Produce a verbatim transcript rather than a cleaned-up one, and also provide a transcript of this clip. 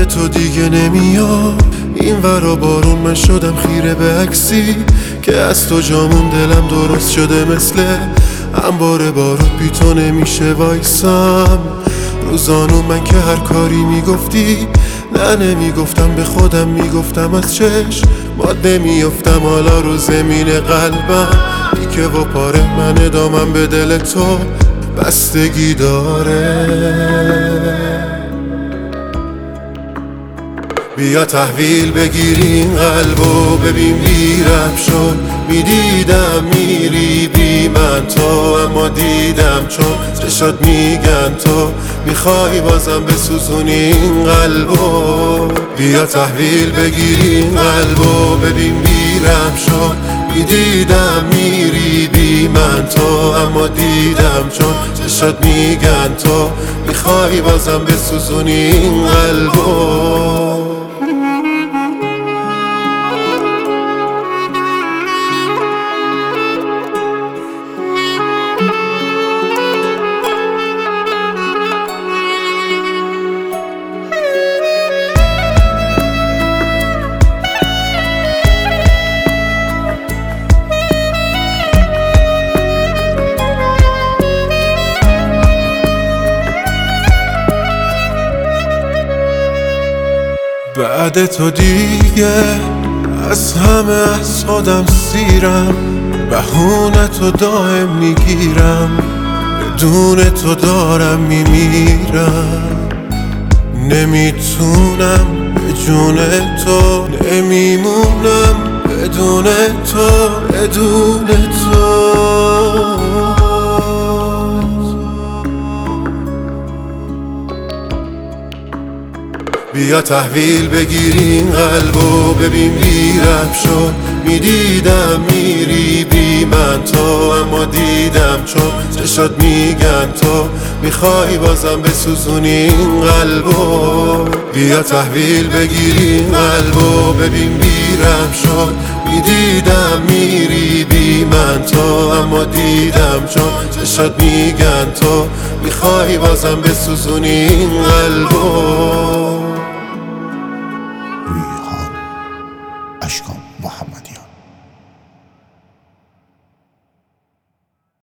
بعد تو دیگه نمیاد این ورا بارون، من شدم خیره به عکسی که از تو جامون دلم درست شده مثل انبار بارود، بی تو نمیشه وایسم. روزانو من که هر کاری میگفتی نه نمیگفتم، به خودم میگفتم از چشم ماد نمیافتم. حالا رو زمین قلبم تیکه و پاره، من ادامم به دل تو بستگی داره. بیا تحویل بگیرین قلبو، ببین بیرم شد. میدیدم میری بی من تو، اما دیدم چون چشات میگن تو میخوای بازم بسوزونی این قلبو. بیا تحویل بگیرین قلبو، ببین بیرم شد. میدیدم میری بی من تو، اما دیدم چون چشات میگن تو میخوای بازم بسوزونی این قلبو. بعد تو دیگه از همه از خودم سیرم، بهونه تو دائم میگیرم، بدون تو دارم میمیرم. نمیتونم به جون تو، نمیمونم بدون تو، بدون تو. بیا تحویل بگیرین قلبو، ببین بیرم شد. میدیدم میری بی من تو، اما دیدم چون چشات میگن تو میخوای بازم بسوزونی این قلبو. بیا تحویل بگیرین قلبو، ببین بیرم شد. میدیدم میری بی من تو، اما دیدم چون چشات میگن تو میخوای بازم بسوزونی این قلبو. ریحان اشکان محمدیان.